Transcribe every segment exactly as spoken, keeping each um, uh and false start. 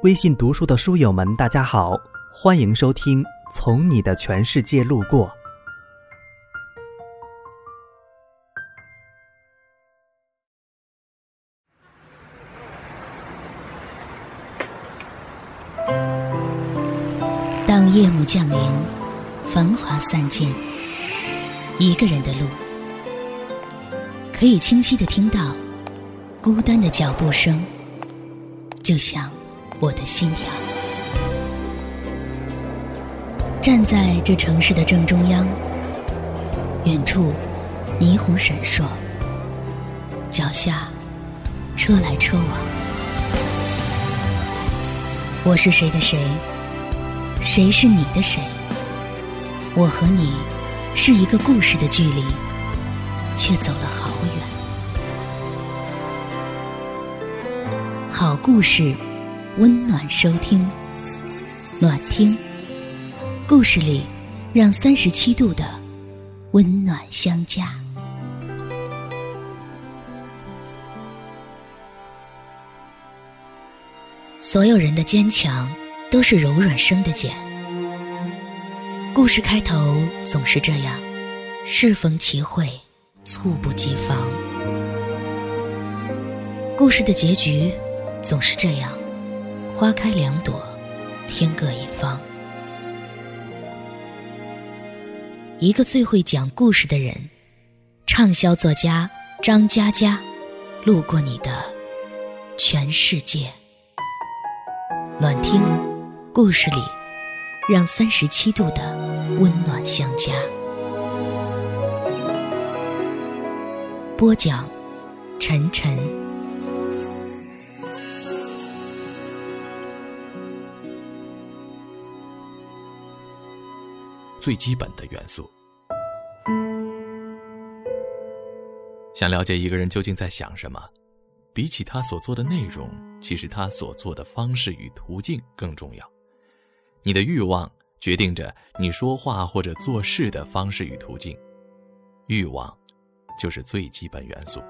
微信读书的书友们大家好，欢迎收听从你的全世界路过。 当夜幕降临，繁华散尽，一个人的路，可以清晰地听到孤单的脚步声，就像我的心跳。站在这城市的正中央，远处霓虹闪烁，脚下车来车往。我是谁的谁，谁是你的谁？我和你是一个故事的距离，却走了好远。好故事，温暖收听，暖听故事里，让三十七度的温暖相加。所有人的坚强都是柔软生的茧。故事开头总是这样，适逢其会，猝不及防。故事的结局总是这样，花开两朵，天各一方。一个最会讲故事的人，畅销作家张嘉佳，路过你的全世界。暖听故事里，让三十七度的温暖相加。播讲晨晨。 最基本的元素。想了解一个人究竟在想什么，比起他所做的内容，其实他所做的方式与途径更重要。你的欲望决定着你说话或者做事的方式与途径，欲望就是最基本元素。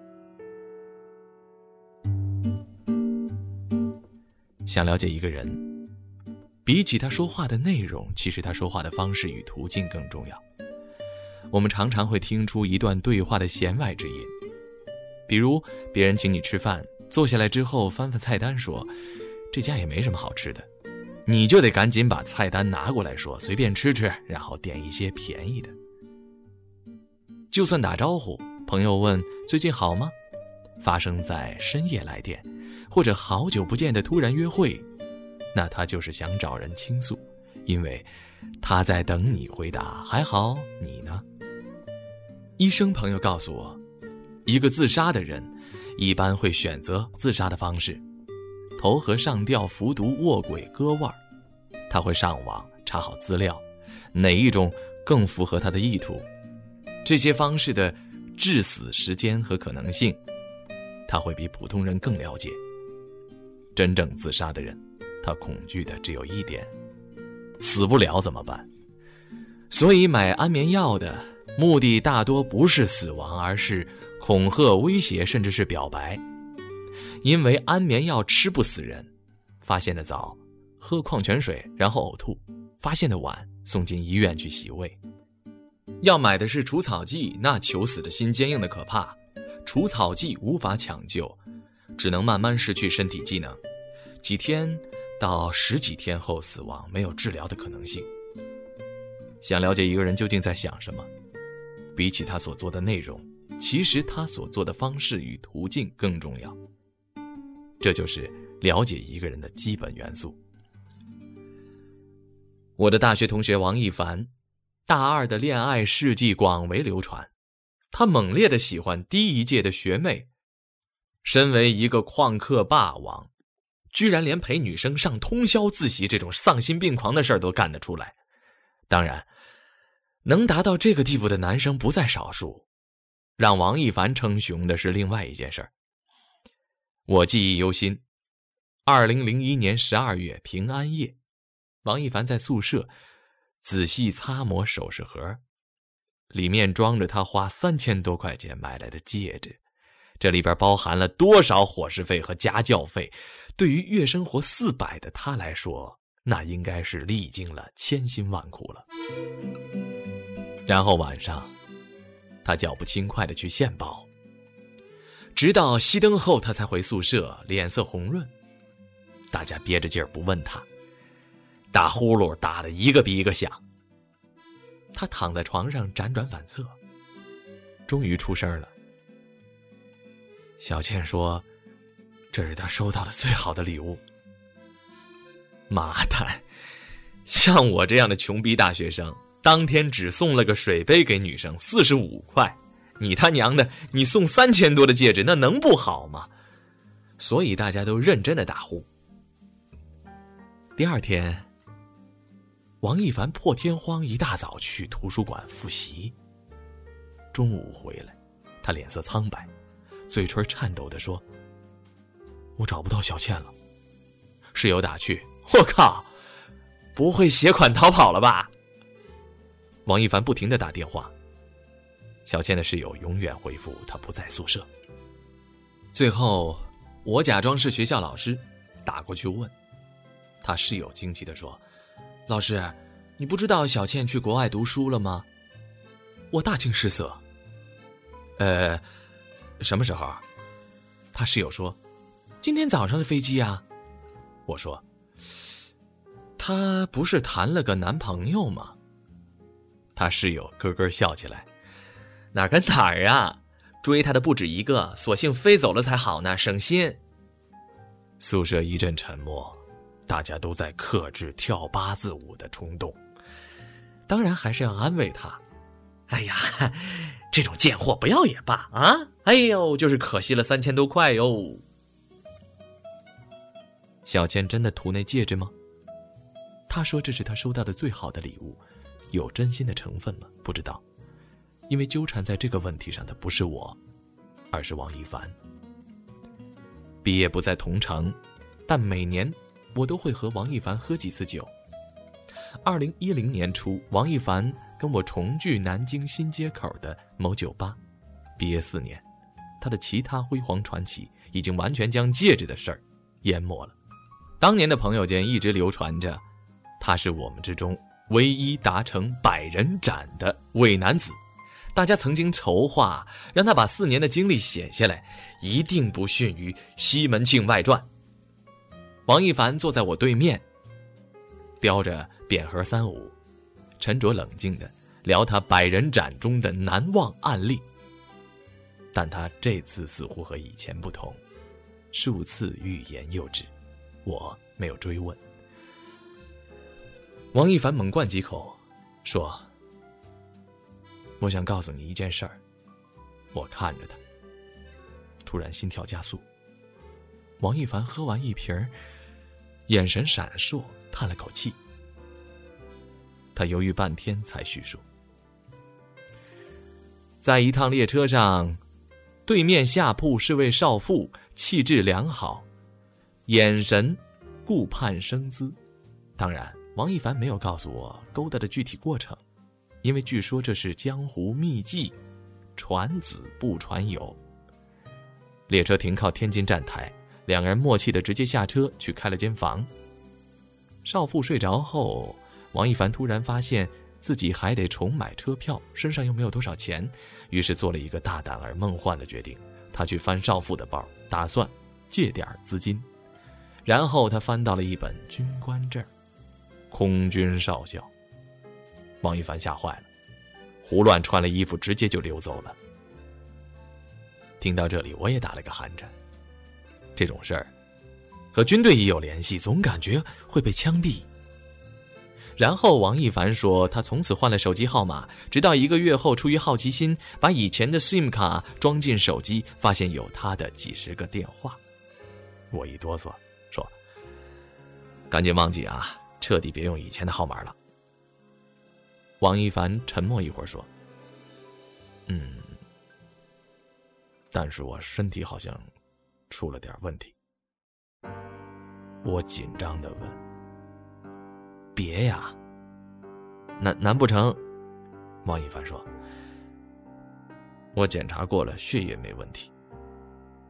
想了解一个人，比起他说话的内容，其实他说话的方式与途径更重要。我们常常会听出一段对话的弦外之音，比如别人请你吃饭，坐下来之后翻翻菜单说，这家也没什么好吃的，你就得赶紧把菜单拿过来说随便吃吃，然后点一些便宜的。就算打招呼，朋友问最近好吗，发生在深夜来电，或者好久不见的突然约会，那他就是想找人倾诉，因为他在等你回答还好，你呢？医生朋友告诉我，一个自杀的人一般会选择自杀的方式，投河上吊、服毒、卧轨、割腕。他会上网查好资料，哪一种更符合他的意图，这些方式的致死时间和可能性，他会比普通人更了解。真正自杀的人，他恐惧的只有一点，死不了怎么办？所以买安眠药的目的大多不是死亡，而是恐吓、威胁，甚至是表白。因为安眠药吃不死人，发现的早，喝矿泉水然后呕吐，发现的晚，送进医院去洗胃。要买的是除草剂，那求死的心坚硬的可怕。除草剂无法抢救，只能慢慢失去身体机能，几天到十几天后死亡，没有治疗的可能性。想了解一个人究竟在想什么，比起他所做的内容，其实他所做的方式与途径更重要。这就是了解一个人的基本元素。我的大学同学王一凡，大二的恋爱事迹广为流传，他猛烈地喜欢低一届的学妹，身为一个旷课霸王，居然连陪女生上通宵自习这种丧心病狂的事儿都干得出来。当然，能达到这个地步的男生不在少数，让王一凡称雄的是另外一件事儿。我记忆犹新，二零零一年十二月平安夜，王一凡在宿舍仔细擦磨首饰盒，里面装着他花三千多块钱买来的戒指， 这里边包含了多少伙食费和家教费，对于月生活四百的他来说，那应该是历经了千辛万苦了。然后晚上他脚步轻快地去献宝，直到熄灯后他才回宿舍，脸色红润。大家憋着劲儿不问他，打呼噜打得一个比一个响。他躺在床上辗转反侧，终于出声了。小倩说，这是他收到的最好的礼物。妈蛋，像我这样的穷逼大学生，当天只送了个水杯给女生，四十五块。你他娘的，你送三千多的戒指，那能不好吗？所以大家都认真的打呼。第二天，王一凡破天荒一大早去图书馆复习。中午回来，他脸色苍白，嘴唇颤抖地说，我找不到小倩了。室友打趣，我靠，不会携款逃跑了吧？王一凡不停地打电话，小倩的室友永远回复他不在宿舍。最后我假装是学校老师，打过去问他，室友惊奇地说，老师，你不知道小倩去国外读书了吗？我大惊失色。呃，什么时候？他室友说，今天早上的飞机啊。我说，她不是谈了个男朋友吗？他室友咯咯笑起来，哪儿跟哪儿啊，追她的不止一个，索性飞走了才好呢，省心。宿舍一阵沉默，大家都在克制跳八字舞的冲动，当然还是要安慰他。哎呀，这种贱货不要也罢啊！哎呦，就是可惜了三千多块哟。小倩真的图那戒指吗？她说这是她收到的最好的礼物，有真心的成分吗？不知道，因为纠缠在这个问题上的不是我，而是王一凡。毕业不在同城，但每年我都会和王一凡喝几次酒。二零一零年初，王一凡跟我重聚南京新街口的某酒吧。毕业四年，他的其他辉煌传奇已经完全将戒指的事儿淹没了。当年的朋友间一直流传着，他是我们之中唯一达成百人斩的伪男子。大家曾经筹划让他把四年的经历写下来，一定不逊于《西门庆外传》。王一凡坐在我对面，叼着扁盒三五，沉着冷静地聊他百人斩中的难忘案例。但他这次似乎和以前不同，数次欲言又止，我没有追问。王一凡猛灌几口，说，我想告诉你一件事儿。我看着他，突然心跳加速。王一凡喝完一瓶，眼神闪烁，叹了口气。他犹豫半天才叙述，在一趟列车上，对面下铺是位少妇，气质良好，眼神顾盼生姿。当然王一凡没有告诉我勾搭的具体过程，因为据说这是江湖秘技，传子不传友。列车停靠天津站台，两个人默契地直接下车去开了间房。少妇睡着后，王一凡突然发现自己还得重买车票，身上又没有多少钱，于是做了一个大胆而梦幻的决定。他去翻少妇的包，打算借点资金。然后他翻到了一本军官证，空军少校。王一凡吓坏了，胡乱穿了衣服，直接就溜走了。听到这里，我也打了个寒颤。这种事儿和军队也有联系，总感觉会被枪毙。然后王一凡说，他从此换了手机号码，直到一个月后，出于好奇心，把以前的 SIM 卡装进手机，发现有他的几十个电话。我一哆嗦，说，赶紧忘记啊，彻底别用以前的号码了。王一凡沉默一会儿说，嗯，但是我身体好像出了点问题。我紧张地问，别呀，难难不成？王一凡说，我检查过了，血液没问题，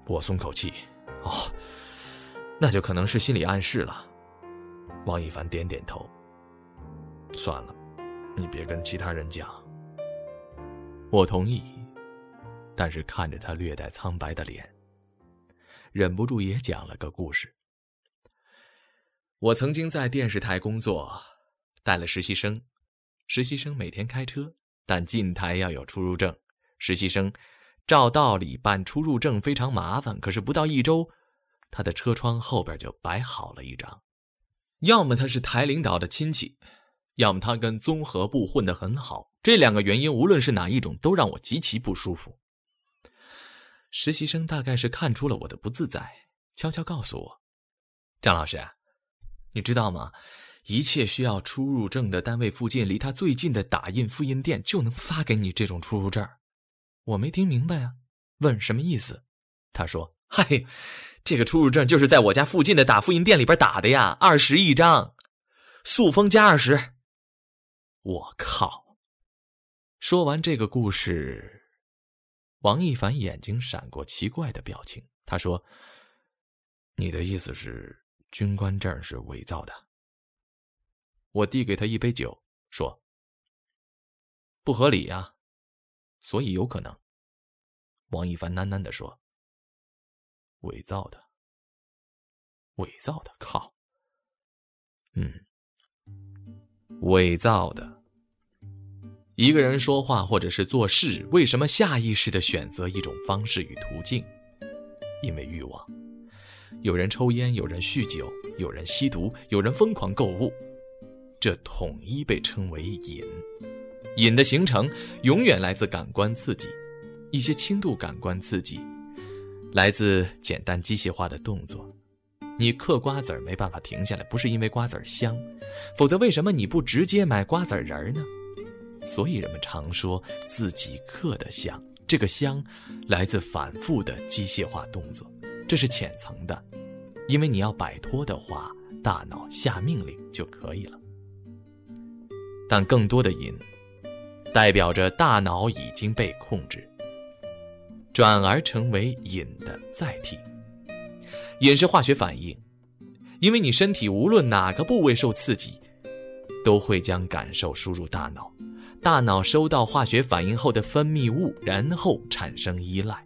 我松口气，哦，那就可能是心理暗示了。王一凡点点头，算了，你别跟其他人讲。我同意，但是看着他略带苍白的脸，忍不住也讲了个故事。我曾经在电视台工作，带了实习生，实习生每天开车，但进台要有出入证。实习生照道理办出入证非常麻烦，可是不到一周，他的车窗后边就摆好了一张。要么他是台领导的亲戚，要么他跟综合部混得很好，这两个原因无论是哪一种都让我极其不舒服。实习生大概是看出了我的不自在，悄悄告诉我，张老师，你知道吗？一切需要出入证的单位附近离他最近的打印复印店就能发给你这种出入证。我没听明白啊，问什么意思？他说，嗨，这个出入证就是在我家附近的打复印店里边打的呀，二十一张，塑封加二十。我靠！说完这个故事，王一凡眼睛闪过奇怪的表情。他说，你的意思是军官证是伪造的？我递给他一杯酒，说，不合理啊，所以有可能。王一凡喃喃地说，伪造的，伪造的，靠，嗯，伪造的。一个人说话或者是做事，为什么下意识地选择一种方式与途径？因为欲望。有人抽烟，有人酗酒，有人吸毒，有人疯狂购物，这统一被称为瘾。瘾的形成永远来自感官刺激，一些轻度感官刺激来自简单机械化的动作。你嗑瓜子儿没办法停下来，不是因为瓜子儿香，否则为什么你不直接买瓜子仁呢？所以人们常说自己嗑的香，这个香来自反复的机械化动作，这是浅层的，因为你要摆脱的话，大脑下命令就可以了。但更多的瘾代表着大脑已经被控制，转而成为瘾的载体。瘾是化学反应，因为你身体无论哪个部位受刺激，都会将感受输入大脑，大脑收到化学反应后的分泌物，然后产生依赖。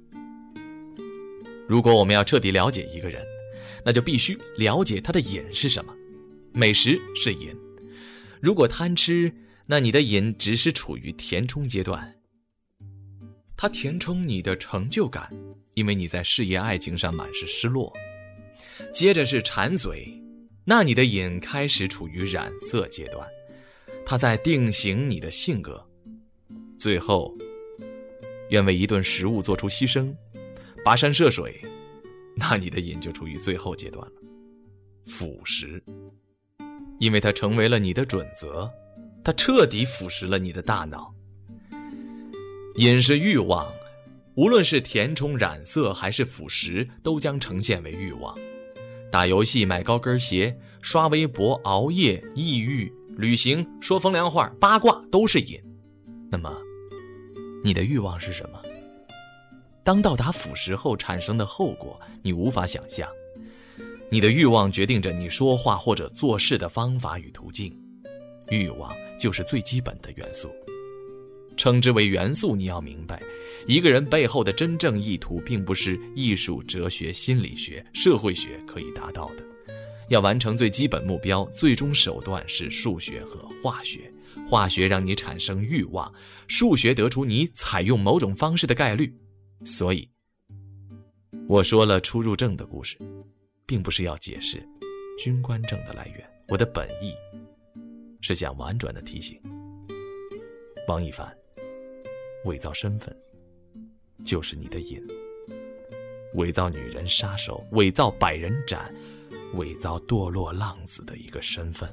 如果我们要彻底了解一个人，那就必须了解他的瘾是什么。美食是瘾，如果贪吃，那你的瘾只是处于填充阶段，它填充你的成就感，因为你在事业爱情上满是失落。接着是馋嘴，那你的瘾开始处于染色阶段，它在定型你的性格。最后愿为一顿食物做出牺牲，跋山涉水，那你的瘾就处于最后阶段了。腐蚀，因为它成为了你的准则，它彻底腐蚀了你的大脑。瘾是欲望，无论是填充、染色还是腐蚀，都将呈现为欲望。打游戏、买高跟鞋、刷微博、熬夜、抑郁、旅行、说风凉话、八卦都是瘾。那么你的欲望是什么？当到达腐蚀后产生的后果，你无法想象。你的欲望决定着你说话或者做事的方法与途径。欲望就是最基本的元素。称之为元素，你要明白，一个人背后的真正意图并不是艺术、哲学、心理学、社会学可以达到的。要完成最基本目标，最终手段是数学和化学。化学让你产生欲望，数学得出你采用某种方式的概率。所以我说了出入证的故事，并不是要解释军官证的来源，我的本意是想婉转的提醒王一凡，伪造身份就是你的瘾，伪造女人杀手，伪造百人斩，伪造堕落浪子的一个身份。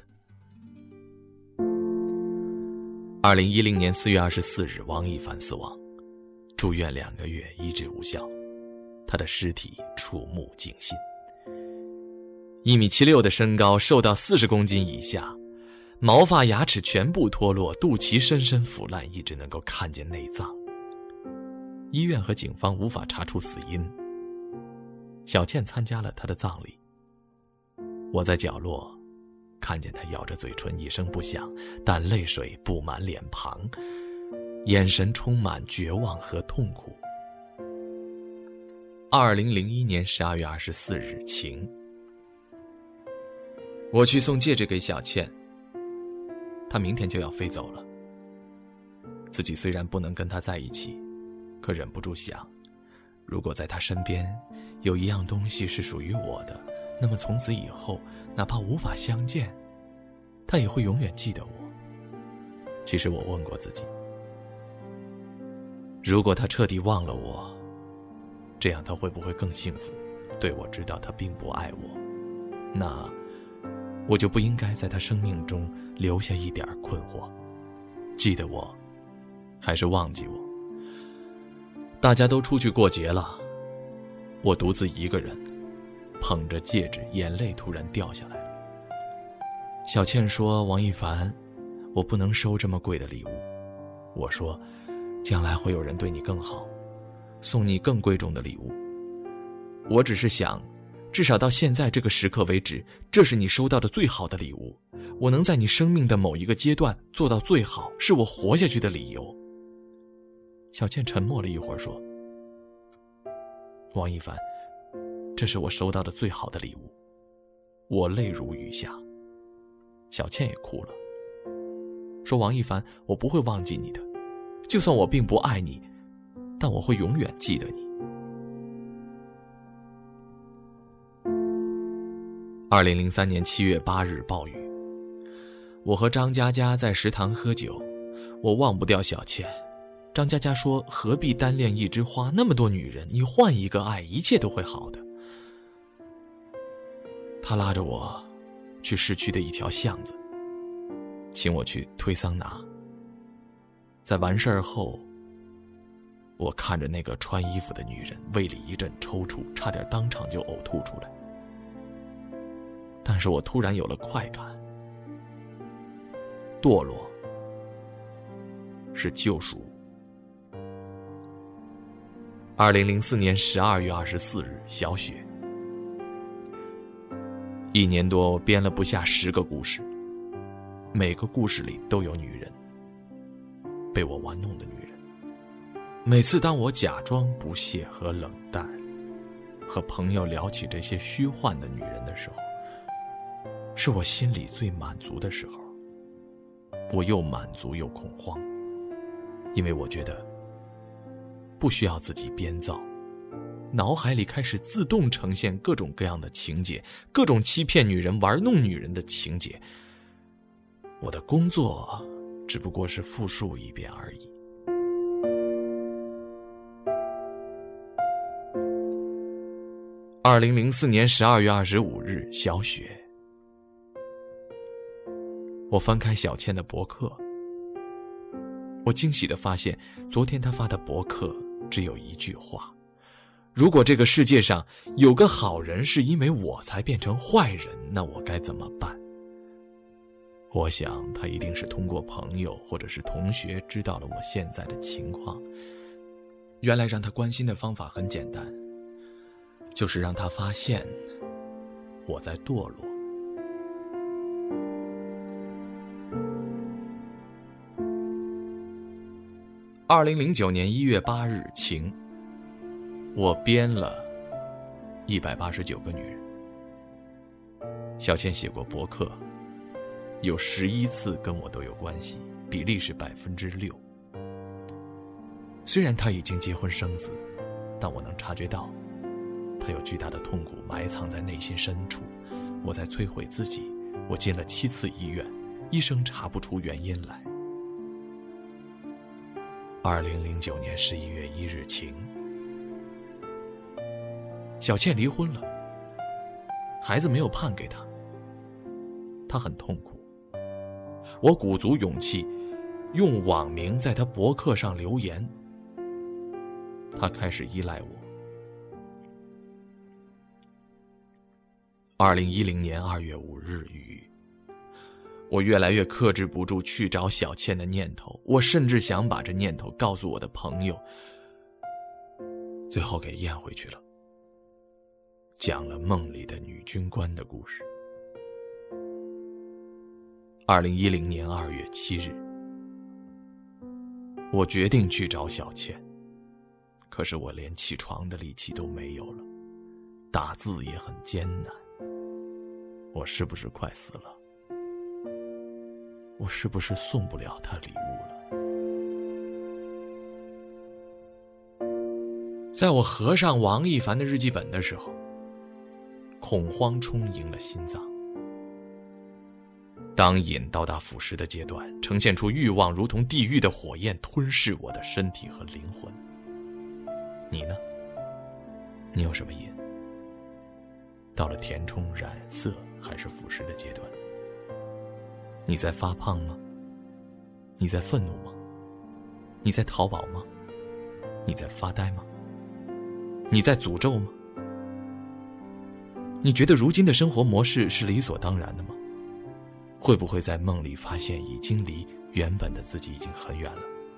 二零一零年四月二十四日，王一凡死亡，住院两个月，医治无效，他的尸体触目惊心。一米七六的身高，瘦到四十公斤以下，毛发牙齿全部脱落，肚脐深深腐烂，一直能够看见内脏。医院和警方无法查出死因， 小倩参加了他的葬礼。我在角落看见他咬着嘴唇一声不响，但泪水布满脸庞，眼神充满绝望和痛苦。二零零一年十二月二十四日晴，我去送戒指给小倩，她明天就要飞走了。自己虽然不能跟她在一起，可忍不住想，如果在她身边有一样东西是属于我的，那么从此以后哪怕无法相见，她也会永远记得我。其实我问过自己，如果她彻底忘了我，这样她会不会更幸福？对我知道她并不爱我，那我就不应该在她生命中留下一点困惑，记得我还是忘记我。大家都出去过节了，我独自一个人捧着戒指，眼泪突然掉下来了。小倩说，王一凡，我不能收这么贵的礼物。我说，将来会有人对你更好，送你更贵重的礼物。我只是想，至少到现在这个时刻为止，这是你收到的最好的礼物。我能在你生命的某一个阶段做到最好，是我活下去的理由。小倩沉默了一会儿说，王一凡，这是我收到的最好的礼物。我泪如雨下。小倩也哭了，说，王一凡，我不会忘记你的，就算我并不爱你，但我会永远记得你。二零零三年七月八日暴雨，我和张佳佳在食堂喝酒，我忘不掉小倩。张佳佳说，何必单恋一枝花，那么多女人，你换一个爱，一切都会好的。她拉着我去市区的一条巷子，请我去推桑拿。在完事儿后，我看着那个穿衣服的女人，胃里一阵抽搐，差点当场就呕吐出来。但是我突然有了快感，堕落是救赎。二零零四年十二月二十四日，小雪。一年多，我编了不下十个故事，每个故事里都有女人，被我玩弄的女人。每次当我假装不屑和冷淡，和朋友聊起这些虚幻的女人的时候，是我心里最满足的时候。我又满足又恐慌，因为我觉得不需要自己编造，脑海里开始自动呈现各种各样的情节，各种欺骗女人、玩弄女人的情节。我的工作只不过是复述一遍而已。二零零四年十二月二十五日，小雪。我翻开小倩的博客，我惊喜地发现，昨天她发的博客只有一句话：如果这个世界上有个好人是因为我才变成坏人，那我该怎么办？我想他一定是通过朋友或者是同学知道了我现在的情况。原来让他关心的方法很简单，就是让他发现我在堕落。二零零九年一月八日，晴。我编了一百八十九个女人。小倩写过博客，有十一次跟我都有关系，比例是百分之六。虽然她已经结婚生子，但我能察觉到，她有巨大的痛苦埋藏在内心深处。我在摧毁自己，我进了七次医院，医生查不出原因来。二零零九年十一月一日，晴。小倩离婚了，孩子没有判给她，她很痛苦。我鼓足勇气，用网名在她博客上留言，她开始依赖我。二零一零年二月五日，雨。我越来越克制不住去找小倩的念头，我甚至想把这念头告诉我的朋友，最后给咽回去了。 讲了梦里的女军官的故事。二零一零年二月七日，我决定去找小倩，可是我连起床的力气都没有了，打字也很艰难。我是不是快死了？我是不是送不了她礼物了？在我合上王一凡的日记本的时候，恐慌充盈了心脏。当瘾到达腐蚀的阶段，呈现出欲望如同地狱的火焰吞噬我的身体和灵魂。你呢？你有什么瘾？到了填充、染色还是腐蚀的阶段？你在发胖吗？你在愤怒吗？你在淘宝吗？你在发呆吗？你在诅咒吗？你觉得如今的生活模式是理所当然的吗？会不会在梦里发现已经离原本的自己已经很远了？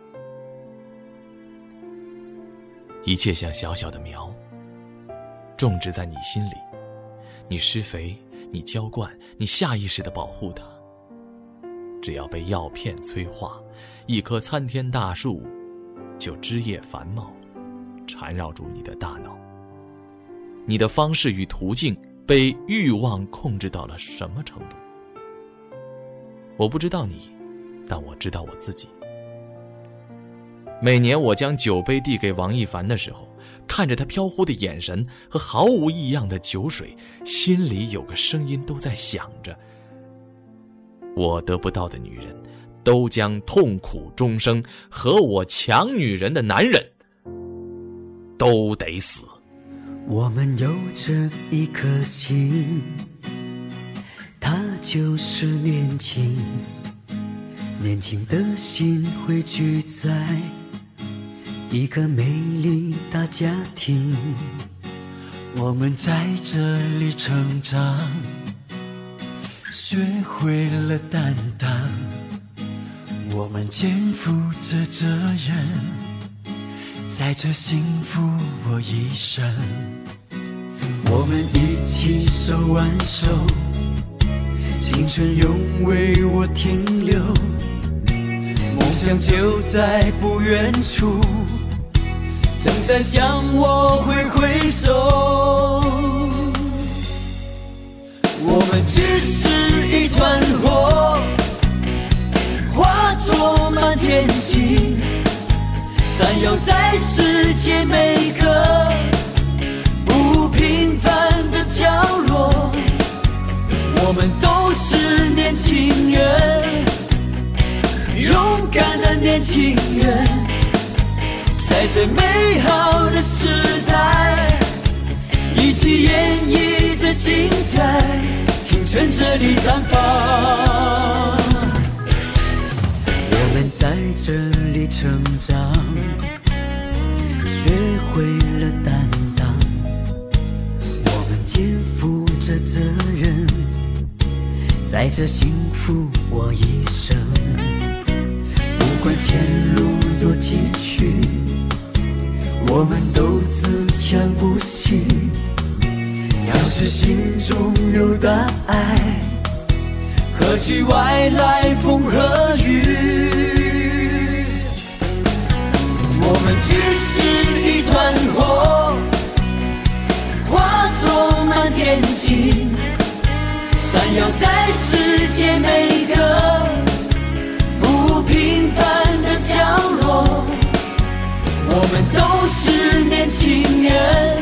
一切像小小的苗，种植在你心里，你施肥，你浇灌，你下意识地保护它。只要被药片催化，一棵参天大树就枝叶繁茂，缠绕住你的大脑。你的方式与途径被欲望控制到了什么程度？我不知道你，但我知道我自己。每年我将酒杯递给王一凡的时候，看着他飘忽的眼神和毫无异样的酒水，心里有个声音都在想着，我得不到的女人都将痛苦终生，和我抢女人的男人都得死。 我们有着一颗心，它就是年轻，年轻的心汇聚在一个美丽大家庭。我们在这里成长，学会了担当，我们肩负着责任，在这幸福我一生。我们一起手挽手，青春永为我停留，梦想就在不远处，正在向我挥挥手。我们只是一团火，化作满天星，闪耀在世界每个不平凡的角落。我们都是年轻人，勇敢的年轻人，在这美好的时代，一起演绎着精彩，青春这里绽放。我们在这里成长，学会了担当，我们肩负着责任，在这幸福我一生。不管前路多崎岖，我们都自强不息。要是心中有大爱，何惧外来风和雨？我们只是一团火，化作满天星，闪耀在世界每个不平凡的角落。我们都是年轻人，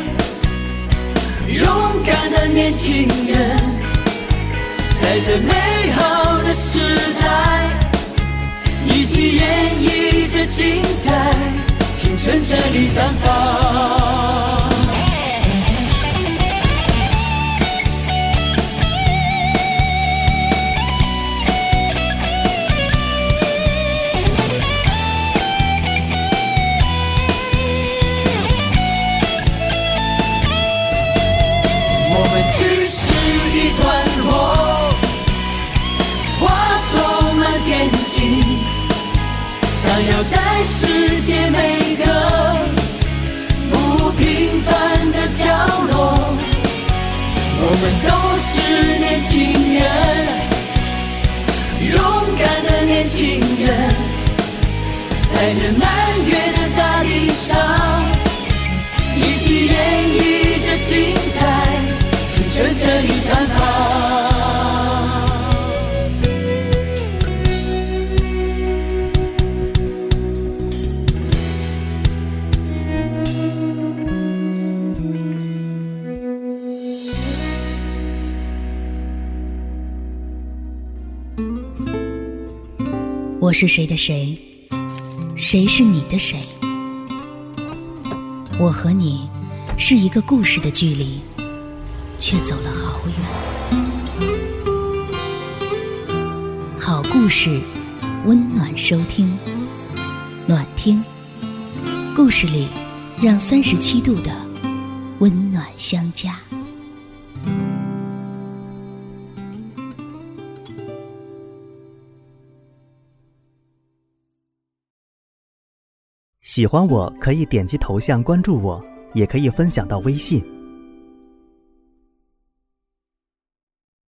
勇敢的年轻人，在这美好的时代，一起演绎着精彩，青春这里绽放。只是一团火，化作满天星，闪耀在世界每个不平凡的角落。 们都是年轻人，勇敢的年轻人，在这南岳的大地上，一起演绎着精彩青春这里绽放。 我是谁的谁，谁是你的谁？我和你是一个故事的距离，却走了好远。好故事，温暖收听，暖听故事里，让三十七度的温暖相加。 喜欢我可以点击头像关注我，也可以分享到微信